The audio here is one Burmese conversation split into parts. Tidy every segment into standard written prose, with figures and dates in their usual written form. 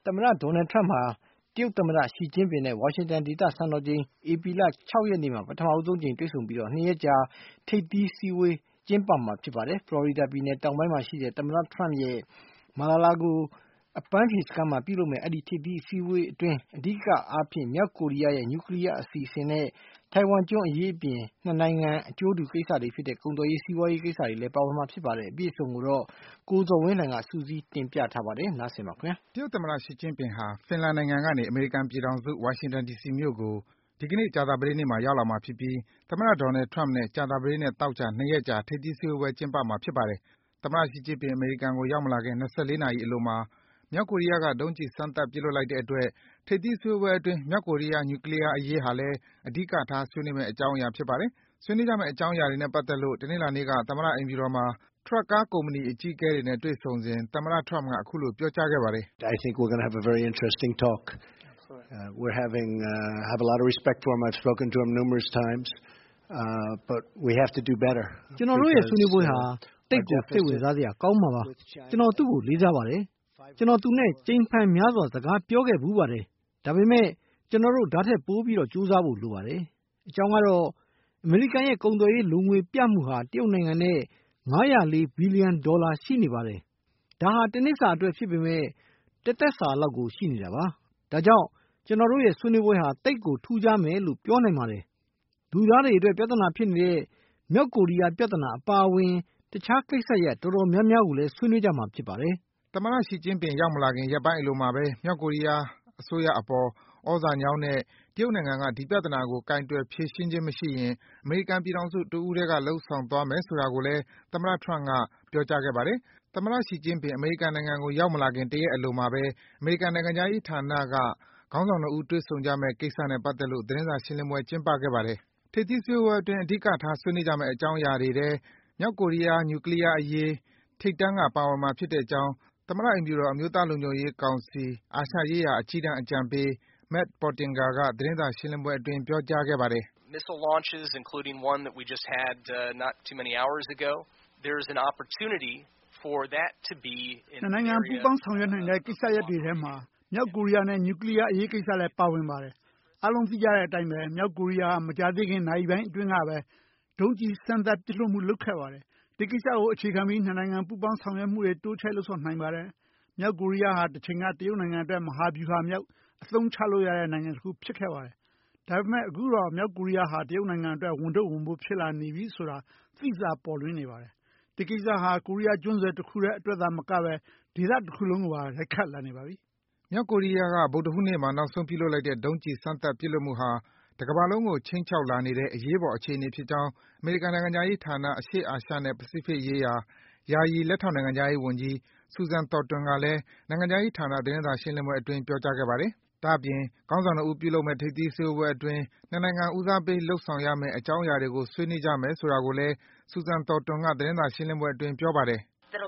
သမ္မတ Donald Trump ဟာတရုတ်သမ္မတ Xi Jinping နဲ့ ဝါရှင်တန်ဒေသစံတော်ချိန် ဧပြီလ 6 ရက်နေ့မှာ ပထမဆုံးအကြိမ်တွေ့ဆုံပြီး 2 ရက်ကြာ ထိပ်သီးစည်းဝေးကျင်းပမှာဖြစ်ပါတယ်။ ဖလော်ရီဒါပြည်နယ်တောင်ပိုင်းမှာရှိတဲ့ သမ္မတ Trump ရဲ့ Mar-a-Lago အပန်းဖြေစခန်းမှာပြုလုပ်မယ့် အဲဒီထိပ်သီးအစည်းအဝေးအတွင်း အဓိကအားဖြင့် မြောက်ကိုရီးယားရဲ့ နျူကလီးယားအစီအစဉ်နဲ့ ထိုင်ဝမ်ကျွန်းအရေးအပြင် နှစ်နိုင်ငံအကျိုးတူကိစ္စတွေဖြစ်တဲ့ ကုန်သွယ်ရေး၊ စီးပွားရေးကိစ္စတွေလည်းပါဝင်မှာဖြစ်ပါတယ်။ အပြည့်အစုံကိုတော့ ကိုဇော်ဝင်းလှိုင်က စုစည်းတင်ပြထားပါတယ်။တရုတ်သမ္မတ Xi Jinping ဟာ ဖင်လန်နိုင်ငံကနေ အမေရိကန်ပြည်ထောင်စု ဝါရှင်တန် ဒီစီမြို့ကို ဒီကနေ့ ကြာသပတေးနေ့မှာ ရောက်လာမှာဖြစ်ပြီး သမ္မတ Donald Trump နဲ့ ကြာသပတေးနဲ့ သောကြာ ၂ ရက်ကြာ ထိပ်သီးစည်းဝေးပွဲ ကျင်းပမှာဖြစ်ပါတယ်။ သမ္မတ Xi Jinping အမေရိကန်ကို ရောက်မလာခင် ၂၄ နာရီအလိုမှာ မြောက်ကိုရီးယားက ဒုံးကျည်စမ်းသပ်ပစ်လွှတ်လိုက်တဲ့အတွက် ထိပ်သီးစည်းဝေးပွဲအတွင်း မြောက်ကိုရီးယား နျူကလီးယားအရေးဟာလည်း အဓိကထား ဆွေးနွေးမယ့် အကြောင်းအရာဖြစ်ပါတယ်။ ဆွေးနွေးကြမယ့် အကြောင်းအရာတွေနဲ့ပတ်သက်လို့ တနင်္လာနေ့က သမ္မတအိမ်ဖြူတော်မှာ ထရပ်ကားကုမ္ပဏီအကြီးအကဲတွေနဲ့ တွေ့ဆုံစဉ် သမ္မတ Trump က အခုလို ပြောကြားခဲ့ပါတယ်။ “ကျနော်တို့ရဲ့ဆွေးနွေးပွဲဟာ သိပ်ကိုစိတ်ဝင်စားစရာကောင်းမှာပါ။ ကျနော်သူ့ကိုလေးစားပါတယ်။ ကျနော်သူနဲ့ ကြိမ်ဖန်များစွာ စကားပြောခဲ့ဖူးပါတယ်။ ဒါပေမယ့် ကျနော်တို့ ဒါထက်ပိုပြီးကြိုးစားဖို့လိုပါတယ်။ အကြောင်းကတော့ အမေရိကန်ရဲ့ ကုန်သွယ်ရေးလိုငွေပြမှုဟာ တရုတ်နိုင်ငံနဲ့ $504 ဘီလီယံရှိနေပါတယ်။ ဒါဟာ တနှစ်စာအတွက်ဖြစ်ပေမယ့် တသက်စာလောက်ကိုရှိနေတာပါ။ ဒါကြောင့် ကျနော်တို့ရဲ့ဆွေးနွေးပွဲဟာ သိပ်ကိုထူးခြားမယ်လို့ ပြောနိုင်ပါတယ်။ လူသားတွေအတွက် ပြဿနာဖြစ်နေတဲ့ မြောက်ကိုရီးယားပြဿနာအပါအဝင် တခြားကိစ္စရပ်တော်တော်များများကိုလည်း ဆွေးနွေးကြမှာဖြစ်ပါတယ်။ ” သမ္မတ Xi Jinping ရောက်မလာခင် ရက်ပိုင်းအလိုမှာဘဲ မြောက်ကိုရီးယားအစိုးရအပေါ် သြဇာညောင်းတဲ့ တရုတ်နိုင်ငံက ဒီပြဿနာကို ကိုင်တွယ်ဖြေရှင်းခြင်းမရှိရင် အမေရိကန်ပြည်ထောင်စု တဦးထဲက လုပ်ဆောင်သွားမယ်ဆိုတာကိုလည်း သမ္မတ Trump က ပြောကြားခဲ့ပါတယ်။ သမ္မတ Xi Jinping အမေရိကန်နိုင်ငံကို ရောက်မလာခင် တရက်အလိုမှာဘဲ အမေရိကန်နိုင်ငံခြားရေးဌာနက ခေါင်းဆောင် ၂ ဦး တွေ့ဆုံကြမယ့်ကိစ္စနဲ့ပတ်သက်လို့ သတင်းစာရှင်းလင်းပွဲ ကျင်းပခဲ့ပါတယ်။ ထိပ်သီးစည်းဝေးပွဲအတွင်း အဓိကထား ဆွေးနွေးကြမယ့် အကြောင်းအရာတွေထဲ မြောက်ကိုရီးယား နျူကလီးယားအရေး ထိပ်တန်းက ပါဝင်မှာဖြစ်တဲ့အကြောင်း သမ္မတအိမ်ဖြူတော် အမျိုးသားလုံခြုံရေးကောင်စီ အာရှရေးရာ အကြီးတန်းအကြံပေး Matt Pottinger က သတင်းစာရှင်းလင်းပွဲအတွင်း ပြောကြားခဲ့ပါတယ်။ “ နှစ်နိုင်ငံပူးပေါင်းဆောင်ရွက်နိုင်တဲ့ကိစ္စရပ်တွေထဲမှာ မြောက်ကိုရီးယားနဲ့ နျူကလီးယားအရေးကိစ္စလည်း ပါဝင်ပါတယ်။ အားလုံးသိကြတဲ့အတိုင်းဘဲ မြောက်ကိုရီးယားဟာ မကြာသေးခင် နာရီပိုင်းအတွင်းကဘဲ ဒုံးကျည်စမ်းသပ်ပစ်လွှတ်မှုလုပ်ခဲ့ပါတယ်။ ဒီကိစ္စကိုအခြေခံပြီး နှစ်နိုင်ငံပူးပေါင်းဆောင်ရွက်မှုတွေ တိုးချဲ့လုပ်ဆောင်နိုင်ပါတယ်။ မြောက်ကိုရီးယားဟာ တချိန်က တရုတ်နိုင်ငံအတွက် မဟာဗျူဟာမြောက် အသုံးချလို့ရတဲ့နိုင်ငံတခုဖြစ်ခဲ့ပါတယ်။ ဒါပေမယ့် အခုတော့ မြောက်ကိုရီးယားဟာ တရုတ်နိုင်ငံအတွက် ဝန်ထုပ်ဝန်ပိုးဖြစ်လာနေပြီဆိုတာ သိသာပေါ်လွင်နေပါတယ်။ ဒီကိစ္စဟာ ကိုရီးယားကျွန်းဆွယ်တခုထဲအတွက်သာမကဘဲ ဒေသတခုလုံးကိုပါ ရိုက်ခတ်လာနေပါပြီ။ ” မြောက်ကိုရီးယားက ဗုဒ္ဓဟူးနေ့မှာ နောက်ဆုံးပြုလုပ်လိုက်တဲ့ ဒုံးကျည်စမ်းသပ်ပစ်လွှတ်မှုဟာ တကမ္ဘာလုံးကို ခြိမ်းခြောက်လာနေတဲ့ အရေးပေါ်အခြေအနေဖြစ်ကြောင်း အမေရိကန်နိုင်ငံခြားရေးဌာန အရှေ့အာရှနဲ့ ပစိဖိတ်ရေးရာ ယာယီ လက်ထောက်နိုင်ငံခြားရေးဝန်ကြီး Susan Thornton ကလည်း နိုင်ငံခြားရေးဌာန သတင်းစာရှင်းလင်းပွဲအတွင်း ပြောကြားခဲ့ပါတယ်။ ဒါ့အပြင် ခေါင်းဆောင် ၂ ဦးပြုလုပ်မယ့် ထိပ်သီးစည်းဝေးပွဲအတွင်း နှစ်နိုင်ငံ ဦးစားပေး လုပ်ဆောင်ရမယ့် အကြောင်းအရာတွေကို ဆွေးနွေးကြမယ်ဆိုတာကိုလည်း Susan Thornton က သတင်းစာရှင်းလင်းပွဲအတွင်း ပြောပါတယ်။ “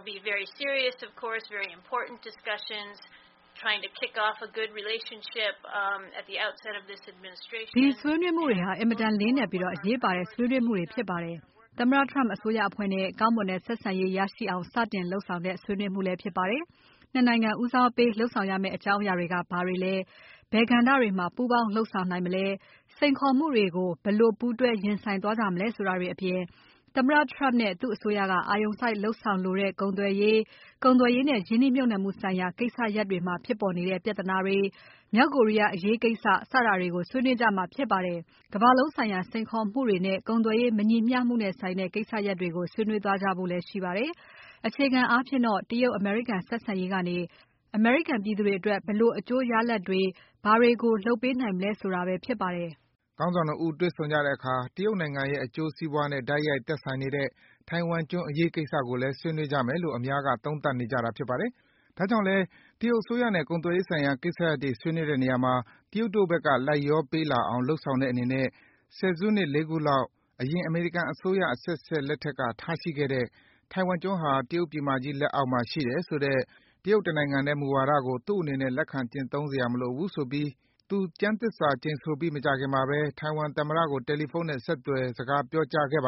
ဒီဆွေးနွေးမှုတွေဟာ အင်မတန်လေးနက်ပြီး အရေးပါတဲ့ဆွေးနွေးမှုတွေဖြစ်ပါတယ်။ သမ္မတ Trump အစိုးရအဖွဲ့နဲ့ ကောင်းမွန်တဲ့ဆက်ဆံရေးရရှိအောင် စတင်လုပ်ဆောင်တဲ့ ဆွေးနွေးမှုလည်းဖြစ်ပါတယ်။ နှစ်နိုင်ငံ ဦးစားပေး လုပ်ဆောင်ရမယ့် အကြောင်းအရာတွေက ဘာတွေလဲ။ ဘယ်ကဏ္ဍတွေမှာ ပူးပေါင်းလုပ်ဆောင်နိုင်မလဲ။ စိန်ခေါ်မှုတွေကို ဘယ်လိုပူးတွဲရင်ဆိုင်သွားကြမလဲဆိုတာတွေအပြင် သမ္မတ Trump နဲ့ သူ့အစိုးရက အာရုံစိုက်လုပ်ဆောင်လိုတဲ့ ကုန်သွယ်ရေးနဲ့ ရင်းနှီးမြှုပ်နှံမှုဆိုင်ရာ ကိစ္စရပ်တွေမှာ ဖြစ်ပေါ်နေတဲ့ ပြဿနာတွေ၊ မြောက်ကိုရီးယားအရေးကိစ္စ စတာတွေကို ဆွေးနွေးကြမှာဖြစ်ပါတယ်။ ကမ္ဘာလုံးဆိုင်ရာ စိန်ခေါ်မှုတွေနဲ့ ကုန်သွယ်ရေးမညီမျှမှုနဲ့ဆိုင်တဲ့ ကိစ္စရပ်တွေကို ဆွေးနွေးသွားကြဖို့လည်း ရှိပါတယ်။ အခြေခံအားဖြင့်တော့ တရုတ် အမေရိကန်ဆက်ဆံရေးကနေ အမေရိကန်ပြည်သူတွေအတွက် ဘယ်လိုအကျိုးရလဒ်တွေ ဘာတွေကို လုပ်ပေးနိုင်မလဲဆိုတာပဲဖြစ်ပါတယ်။ ” ခေါင်းဆောင် ၂ ဦး တွေ့ဆုံကြတဲ့အခါ တရုတ်နိုင်ငံရဲ့ အကျိုးစီးပွားနဲ့ တိုက်ရိုက်သက်ဆိုင်နေတဲ့ ထိုင်ဝမ်ကျွန်းအရေးကိစ္စကိုလည်း ဆွေးနွေးကြမယ်လို့ အများက သုံးသပ်နေကြတာဖြစ်ပါတယ်။ ဒါကြောင့်လည်း တရုတ်အစိုးရနဲ့ ကုန်သွယ်ရေးဆိုင်ရာ ကိစ္စရပ်တွေ ဆွေးနွေးတဲ့နေရာမှာ တရုတ်တို့ဘက်က လိုက်လျောပေးလာအောင် လုပ်ဆောင်တဲ့အနေနဲ့ ဆယ်စုနှစ် ၄ ခုလောက် အရင် အမေရိကန်အစိုးရအဆက်ဆက်လက်ထက်က ထားရှိခဲ့တဲ့ ထိုင်ဝမ်ကျွန်းဟာ တရုတ်ပြည်မကြီးလက်အောက်မှာရှိတယ်ဆိုတဲ့ တရုတ်တနိုင်ငံထဲမူဝါဒကို သူ့အနေနဲ့ လက်ခံကျင့်သုံးစရာမလိုဘူးဆိုပြီး သူ ကျမ်းသစ္စာကျိန်ဆိုပြီး မကြာခင်မှာဘဲ ထိုင်ဝမ်သမ္မတကို တယ်လီဖုန်းနဲ့ ဆက်သွယ် စကားပြောကြားခဲ့ပါတယ်။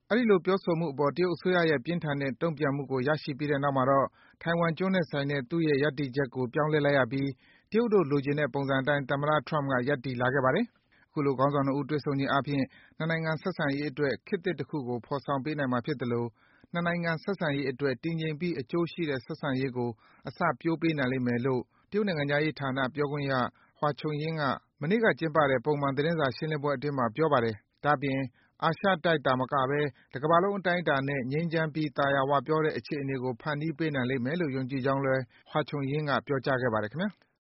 အဲဒီလိုပြောဆိုမှုအပေါ် တရုတ်အစိုးရရဲ့ ပြင်းထန်တဲ့ တုံ့ပြန်မှုကို ရရှိပြီးတဲ့နောက်မှာတော့ ထိုင်ဝမ်ကျွန်းနဲ့ဆိုင်တဲ့ သူ့ရဲ့ရပ်တည်ချက်ကို ပြောင်းလဲလိုက်ရပြီး တရုတ်တို့လိုချင်တဲ့ပုံစံအတိုင်း သမ္မတ Trump က ရပ်တည်လာခဲ့ပါတယ်။ အခုလို ခေါင်းဆောင် ၂ ဦး တွေ့ဆုံခြင်းအားဖြင့် နှစ်နိုင်ငံဆက်ဆံရေးအတွက် ခေတ်သစ်တခုကို ဖော်ဆောင်ပေးနိုင်မှာဖြစ်သလို နှစ်နိုင်ငံဆက်ဆံရေးအတွက် တည်ငြိမ်ပြီး အကျိုးရှိတဲ့ ဆက်ဆံရေးကို အစပျိုးပေးနိုင်လိမ့်မယ်လို့ တရုတ်နိုင်ငံခြားရေးဌာန ပြောခွင့်ရ Hua Chunying က မနေ့ကကျင်းပတဲ့ ပုံမှန်သတင်းစာရှင်းလင်းပွဲအတွင်းမှာ ပြောပါတယ်။ ဒါ့အပြင် အာရှတိုက်သာမကဘဲ တကမ္ဘာလုံးအတိုင်းအတာနဲ့ ငြိမ်းချမ်းပြီး သာယာဝပြောတဲ့ အခြေအနေကို ဖန်တီးပေးနိုင်လိမ့်မယ်လို့ ယုံကြည်ကြောင်းလည်း Hua Chunying က ပြောကြားခဲ့ပါတယ် ခင်ဗျား။